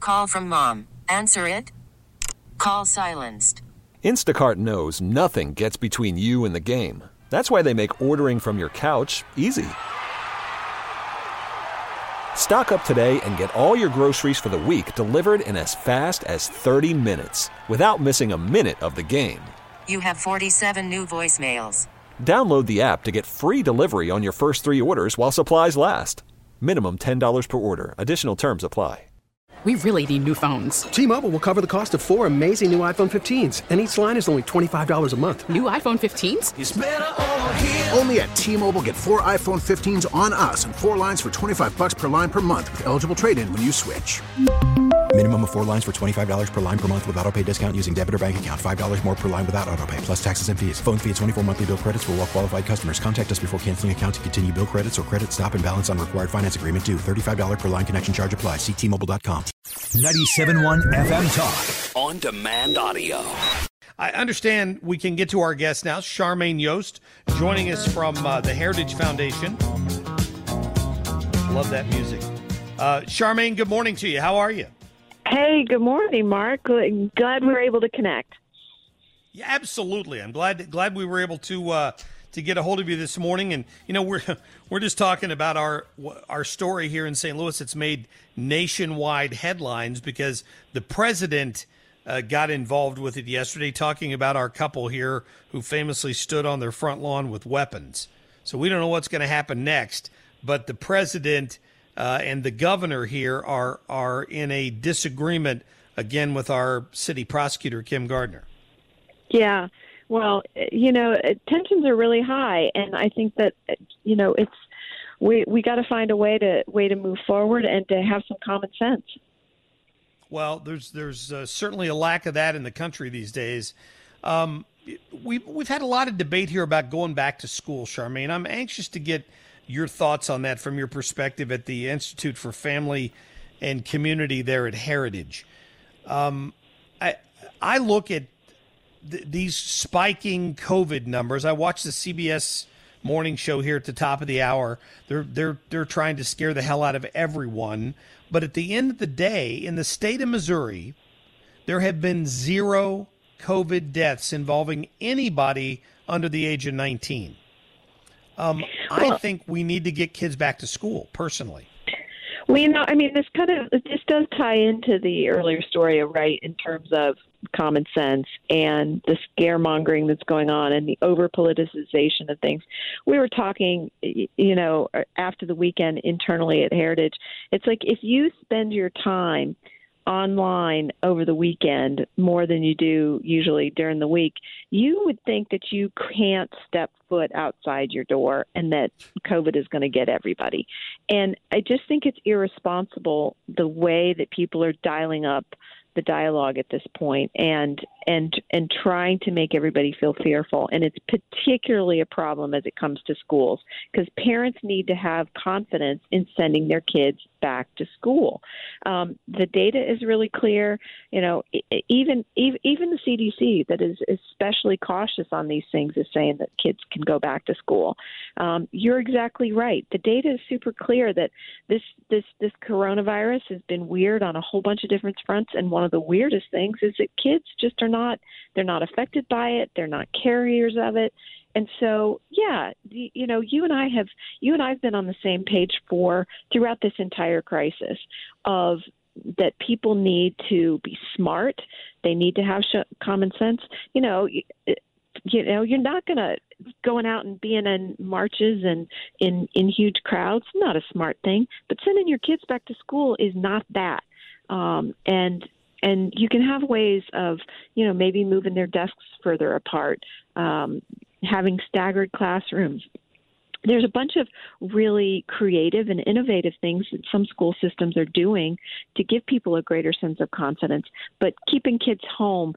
call from mom. Answer it. Call silenced. Instacart knows nothing gets between you and the game. That's why they make ordering from your couch easy. Stock up today and get all your groceries for the week delivered in as fast as 30 minutes without missing a minute of the game. You have 47 new voicemails. Download the app to get free delivery on your first 3 orders while supplies last. Minimum $10 per order. Additional terms apply. We really need new phones. T-Mobile will cover the cost of 4 amazing new iPhone 15s, and each line is only $25 a month. New iPhone 15s? It's better over here. Only at T-Mobile, get 4 iPhone 15s on us and 4 lines for $25 per line per month with eligible trade-in when you switch. Minimum of 4 lines for $25 per line per month with autopay discount using debit or bank account. $5 more per line without autopay, plus taxes and fees. Phone fee at 24 monthly bill credits for well-qualified customers. Contact us before canceling account to continue bill credits or credit stop and balance on required finance agreement due. $35 per line connection charge applies. See T-Mobile.com. 97.1 FM Talk. On demand audio. I understand we can get to our guest now. Charmaine Yost joining us from the Heritage Foundation. Love that music. Charmaine, good morning to you. How are you? Hey, good morning, Mark. Glad we were able to connect. Yeah, absolutely. I'm glad we were able to get a hold of you this morning. And we're just talking about our story here in St. Louis. It's made nationwide headlines because the president got involved with it yesterday, talking about our couple here who famously stood on their front lawn with weapons. So we don't know what's going to happen next, but the president and the governor here are in a disagreement again with our city prosecutor, Kim Gardner. Yeah. Well, tensions are really high, and I think that it's we got to find a way to move forward and to have some common sense. Well, there's certainly a lack of that in the country these days. We've had a lot of debate here about going back to school, Charmaine. I'm anxious to get your thoughts on that from your perspective at the Institute for Family and Community there at Heritage. I look at these spiking COVID numbers. I watched the CBS morning show here at the top of the hour. They're trying to scare the hell out of everyone. But at the end of the day, in the state of Missouri, there have been 0 COVID deaths involving anybody under the age of 19. I think we need to get kids back to school, personally. Well, this does tie into the earlier story, right, in terms of common sense and the scaremongering that's going on and the over-politicization of things. We were talking, after the weekend internally at Heritage. It's like if you spend your time online over the weekend more than you do usually during the week, you would think that you can't step foot outside your door and that COVID is going to get everybody. And I just think it's irresponsible the way that people are dialing up the dialogue at this point and trying to make everybody feel fearful. And it's particularly a problem as it comes to schools, because parents need to have confidence in sending their kids back to school. The data is really clear. Even the CDC, that is especially cautious on these things, is saying that kids can go back to school. You're exactly right. The data is super clear that this coronavirus has been weird on a whole bunch of different fronts, and one of the weirdest things is that kids just they're not affected by it. They're not carriers of it. And so, yeah, you and I have been on the same page throughout this entire crisis of that people need to be smart. They need to have common sense. You're not going out and being in marches and in huge crowds. Not a smart thing. But sending your kids back to school is not that. And you can have ways of, maybe moving their desks further apart, having staggered classrooms. There's a bunch of really creative and innovative things that some school systems are doing to give people a greater sense of confidence. But keeping kids home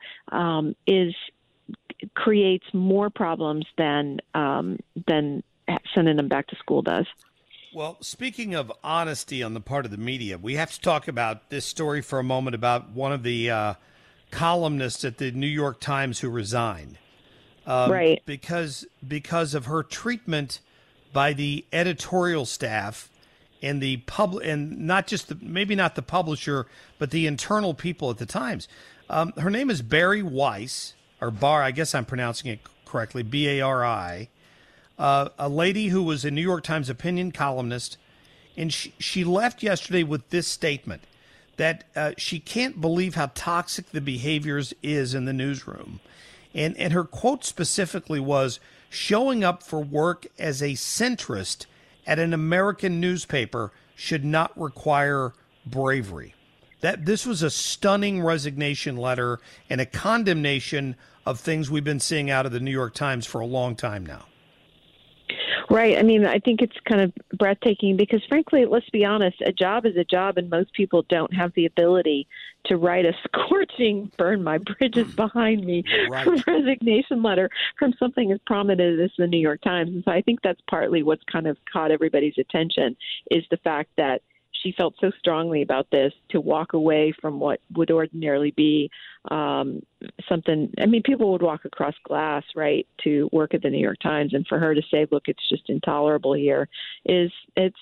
creates more problems than sending them back to school does. Well, speaking of honesty on the part of the media, we have to talk about this story for a moment about one of the columnists at the New York Times who resigned. Right. Because of her treatment by the editorial staff and and not just maybe not the publisher, but the internal people at the Times. Her name is Bari Weiss, or Bar. I guess I'm pronouncing it correctly. Bari. A lady who was a New York Times opinion columnist, and she left yesterday with this statement that she can't believe how toxic the behaviors is in the newsroom. And her quote specifically was, "Showing up for work as a centrist at an American newspaper should not require bravery." This was a stunning resignation letter and a condemnation of things we've been seeing out of the New York Times for a long time now. Right. I mean, I think it's kind of breathtaking because, frankly, let's be honest, a job is a job, and most people don't have the ability to write a scorching, burn my bridges behind me resignation letter from something as prominent as the New York Times. And so I think that's partly what's kind of caught everybody's attention is the fact that she felt so strongly about this to walk away from what would ordinarily be something. I mean, people would walk across glass, right, to work at the New York Times, and for her to say, "Look, it's just intolerable here," it's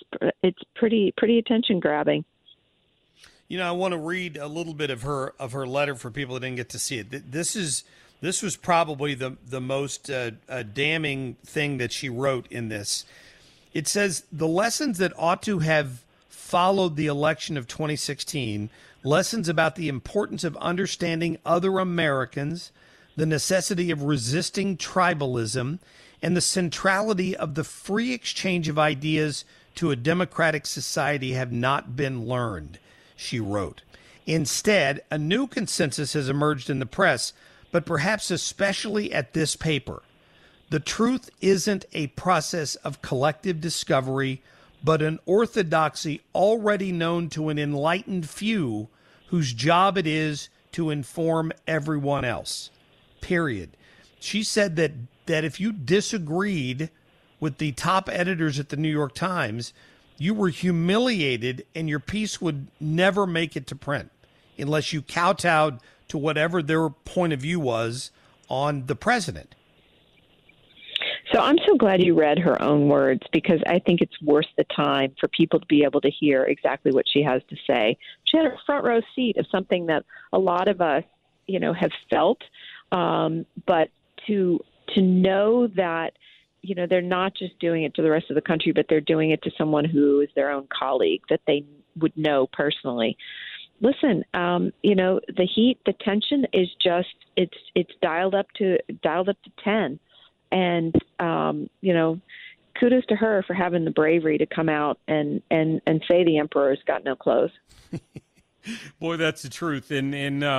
pretty attention grabbing. You know, I want to read a little bit of her letter for people that didn't get to see it. This was probably the most damning thing that she wrote in this. It says, "The lessons that ought to have followed the election of 2016, lessons about the importance of understanding other Americans, the necessity of resisting tribalism, and the centrality of the free exchange of ideas to a democratic society have not been learned," she wrote. "Instead, a new consensus has emerged in the press, but perhaps especially at this paper. The truth isn't a process of collective discovery, but an orthodoxy already known to an enlightened few whose job it is to inform everyone else." Period. She said that if you disagreed with the top editors at the New York Times, you were humiliated and your piece would never make it to print unless you kowtowed to whatever their point of view was on the president. So I'm so glad you read her own words because I think it's worth the time for people to be able to hear exactly what she has to say. She had a front row seat of something that a lot of us, have felt, but to know that, they're not just doing it to the rest of the country, but they're doing it to someone who is their own colleague that they would know personally. Listen, the heat, the tension is just it's dialed up to 10. And, kudos to her for having the bravery to come out and say the emperor's got no clothes. Boy, that's the truth. And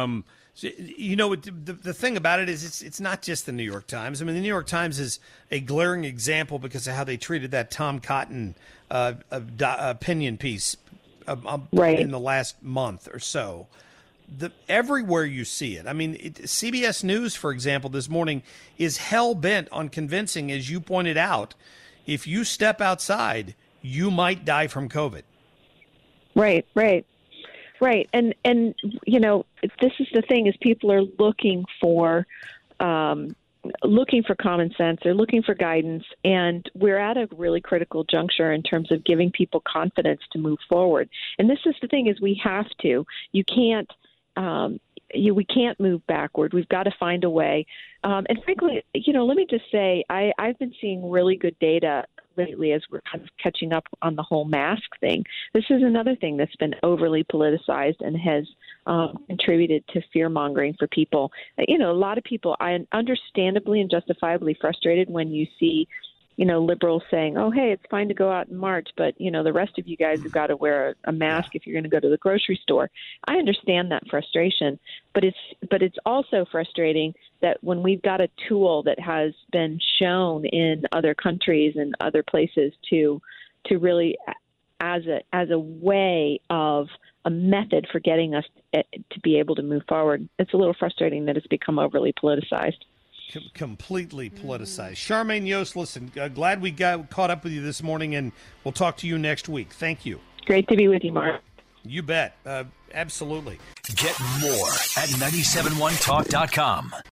the thing about it is it's not just the New York Times. I mean, the New York Times is a glaring example because of how they treated that Tom Cotton opinion piece in the last month or so. Everywhere you see it. I mean, CBS News, for example, this morning is hell-bent on convincing, as you pointed out, if you step outside, you might die from COVID. Right. And this is the thing is people are looking for common sense. They're looking for guidance. And we're at a really critical juncture in terms of giving people confidence to move forward. And this is the thing is we have to. You can't. We can't move backward. We've got to find a way. And frankly, let me just say, I've been seeing really good data lately as we're kind of catching up on the whole mask thing. This is another thing that's been overly politicized and has contributed to fear-mongering for people. A lot of people are understandably and justifiably frustrated when you see liberals saying, "Oh, hey, it's fine to go out in March, but, the rest of you guys have got to wear a mask if you're going to go to the grocery store." I understand that frustration, but it's also frustrating that when we've got a tool that has been shown in other countries and other places to really as a way of a method for getting us to be able to move forward, it's a little frustrating that it's become overly politicized. Completely politicized. Charmaine Yost, listen, glad we got caught up with you this morning, and we'll talk to you next week. Thank you. Great to be with you, Mark. You bet. Absolutely. Get more at 971talk.com.